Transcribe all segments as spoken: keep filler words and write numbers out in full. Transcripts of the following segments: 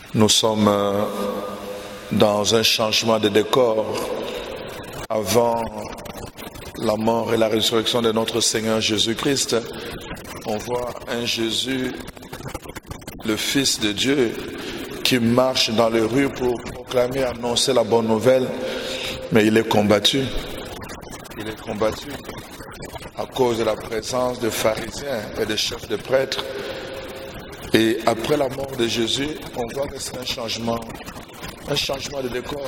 Nous sommes dans un changement de décor. Avant la mort et la résurrection de notre Seigneur Jésus-Christ, on voit un Jésus, le Fils de Dieu, qui marche dans les rues pour proclamer, annoncer la bonne nouvelle, mais il est combattu. Il est combattu à cause de la présence des pharisiens et des chefs de prêtres. Et après la mort de Jésus, on voit que c'est un changement, un changement de décor.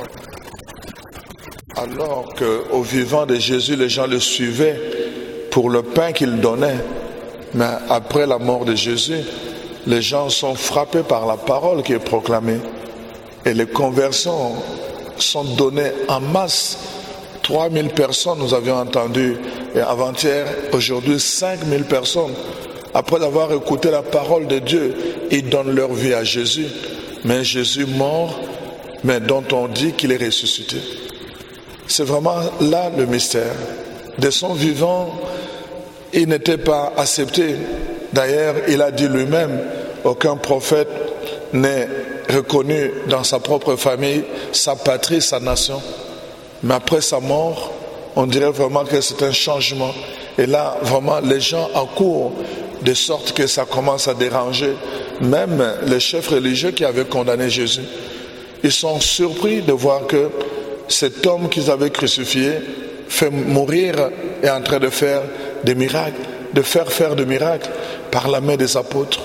Alors qu'au vivant de Jésus, les gens le suivaient pour le pain qu'il donnait. Mais après la mort de Jésus, les gens sont frappés par la parole qui est proclamée. Et les conversions sont données en masse. trois mille personnes, nous avions entendu, et avant-hier, aujourd'hui, cinq mille personnes. Après avoir écouté la parole de Dieu, ils donnent leur vie à Jésus. Mais Jésus mort, mais dont on dit qu'il est ressuscité. C'est vraiment là le mystère. De son vivant, il n'était pas accepté. D'ailleurs, il a dit lui-même, aucun prophète n'est reconnu dans sa propre famille, sa patrie, sa nation. Mais après sa mort, on dirait vraiment que c'est un changement. Et là, vraiment, les gens accourent de sorte que ça commence à déranger même les chefs religieux qui avaient condamné Jésus. Ils sont surpris de voir que cet homme qu'ils avaient crucifié fait mourir et est en train de faire des miracles, de faire faire des miracles par la main des apôtres.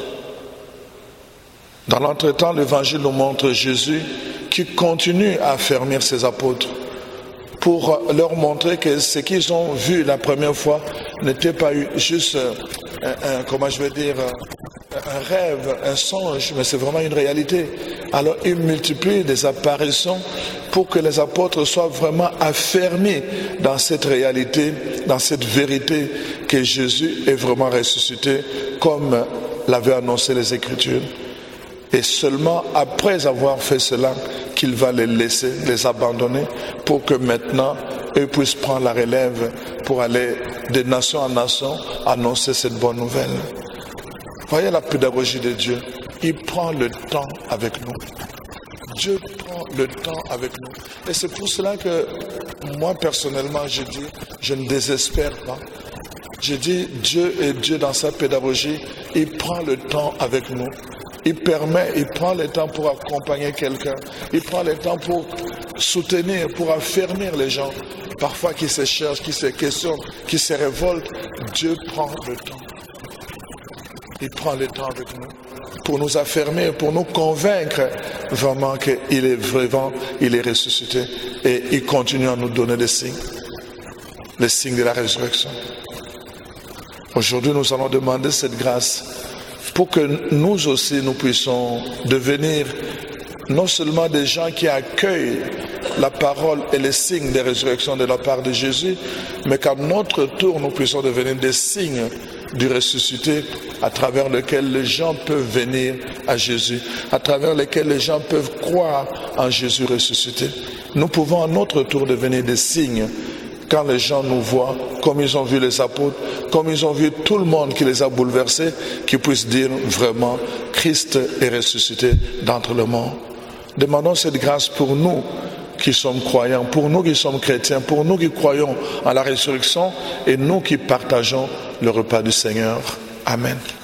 Dans l'entretemps, l'évangile nous montre Jésus qui continue à affermir ses apôtres pour leur montrer que ce qu'ils ont vu la première fois n'était pas juste un, un, comment je vais dire, un rêve, un songe, mais c'est vraiment une réalité. Alors il multiplie des apparitions pour que les apôtres soient vraiment affermis dans cette réalité, dans cette vérité que Jésus est vraiment ressuscité comme l'avaient annoncé les Écritures. Et seulement après avoir fait cela, qu'il va les laisser, les abandonner, pour que maintenant, eux puissent prendre la relève pour aller de nation en nation annoncer cette bonne nouvelle. Voyez la pédagogie de Dieu. Il prend le temps avec nous. Dieu prend le temps avec nous. Et c'est pour cela que moi, personnellement, je dis, je ne désespère pas. Je dis, Dieu est Dieu dans sa pédagogie. Il prend le temps avec nous. Il permet, il prend le temps pour accompagner quelqu'un. Il prend le temps pour soutenir, pour affermir les gens. Parfois qui se cherchent, qui se questionnent, qui se révoltent. Dieu prend le temps. Il prend le temps avec nous pour nous affermer, pour nous convaincre vraiment qu'il est vraiment, il est ressuscité. Et il continue à nous donner des signes. Les signes de la résurrection. Aujourd'hui, nous allons demander cette grâce pour que nous aussi, nous puissions devenir non seulement des gens qui accueillent la parole et les signes de résurrection de la part de Jésus, mais qu'à notre tour, nous puissions devenir des signes du ressuscité à travers lesquels les gens peuvent venir à Jésus, à travers lesquels les gens peuvent croire en Jésus ressuscité. Nous pouvons à notre tour devenir des signes quand les gens nous voient, comme ils ont vu les apôtres, comme ils ont vu tout le monde qui les a bouleversés, qu'ils puissent dire vraiment, Christ est ressuscité d'entre les morts. Demandons cette grâce pour nous qui sommes croyants, pour nous qui sommes chrétiens, pour nous qui croyons à la résurrection et nous qui partageons le repas du Seigneur. Amen.